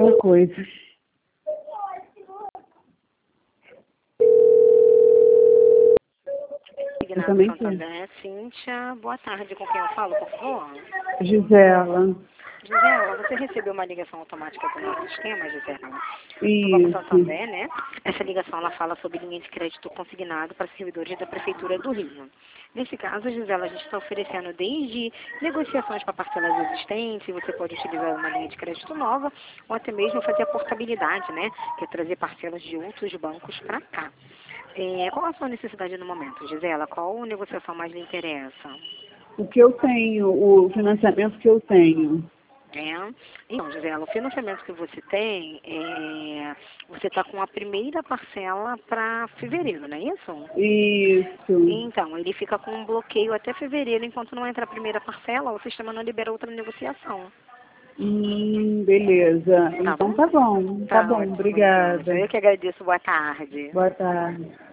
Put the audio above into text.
pior coisa. Ignado Santander, Cíntia, boa tarde, com quem eu falo, por favor? Gisela. Gisela, você recebeu uma ligação automática do nosso sistema, Gisela? Do Banco Isso. Santander, né? Essa ligação, ela fala sobre linha de crédito consignado para servidores da Prefeitura do Rio. Nesse caso, Gisela, a gente está oferecendo desde negociações para parcelas existentes, você pode utilizar uma linha de crédito nova, ou até mesmo fazer a portabilidade, né? Que é trazer parcelas de outros bancos para cá. Qual a sua necessidade no momento, Gisela? Qual negociação mais lhe interessa? O que eu tenho, o financiamento que eu tenho. Então, Gisela, o financiamento que você tem, você está com a primeira parcela para fevereiro, não é isso? Isso. Então, ele fica com um bloqueio até fevereiro, enquanto não entra a primeira parcela, o sistema não libera outra negociação. Beleza. Tá Então bom? tá bom. Tá bom, Ótimo, então. obrigada. Eu que agradeço, boa tarde. Boa tarde.